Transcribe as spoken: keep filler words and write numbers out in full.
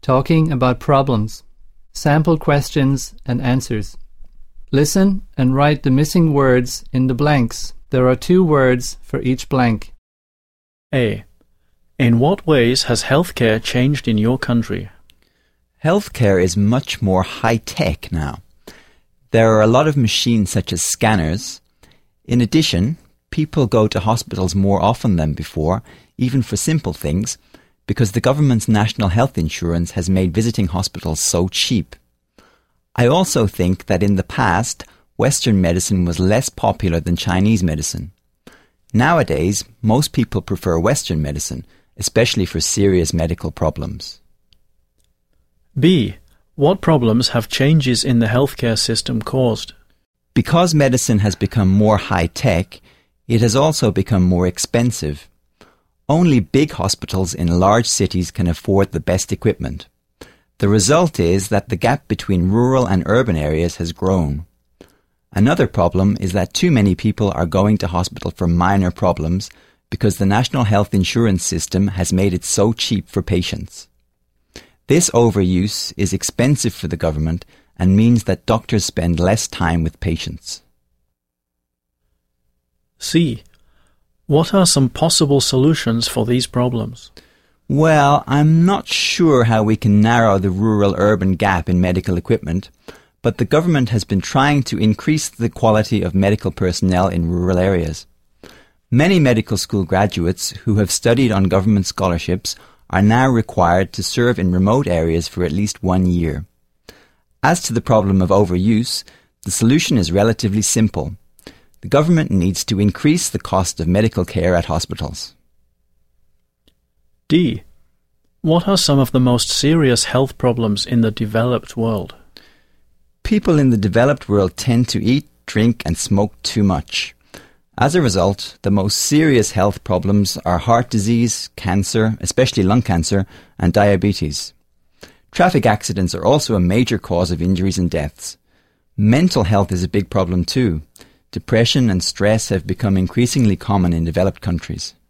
Talking about problems. Sample questions and answers. Listen and write the missing words in the blanks. There are two words for each blank. A. In what ways has healthcare changed in your country? Healthcare is much more high-tech now. There are a lot of machines such as scanners. In addition, people go to hospitals more often than before, even for simple things, because the government's national health insurance has made visiting hospitals so cheap. I also think that in the past, Western medicine was less popular than Chinese medicine. Nowadays, most people prefer Western medicine, especially for serious medical problems. B. What problems have changes in the healthcare system caused? Because medicine has become more high-tech, it has also become more expensive. Only big hospitals in large cities can afford the best equipment. The result is that the gap between rural and urban areas has grown. Another problem is that too many people are going to hospital for minor problems because the national health insurance system has made it so cheap for patients. This overuse is expensive for the government and means that doctors spend less time with patients. C. What are some possible solutions for these problems? Well, I'm not sure how we can narrow the rural-urban gap in medical equipment, but the government has been trying to increase the quality of medical personnel in rural areas. Many medical school graduates who have studied on government scholarships are now required to serve in remote areas for at least one year. As to the problem of overuse, the solution is relatively simple. The government needs to increase the cost of medical care at hospitals. D. What are some of the most serious health problems in the developed world? People in the developed world tend to eat, drink and smoke too much. As a result, the most serious health problems are heart disease, cancer, especially lung cancer, and diabetes. Traffic accidents are also a major cause of injuries and deaths. Mental health is a big problem too. Depression and stress have become increasingly common in developed countries.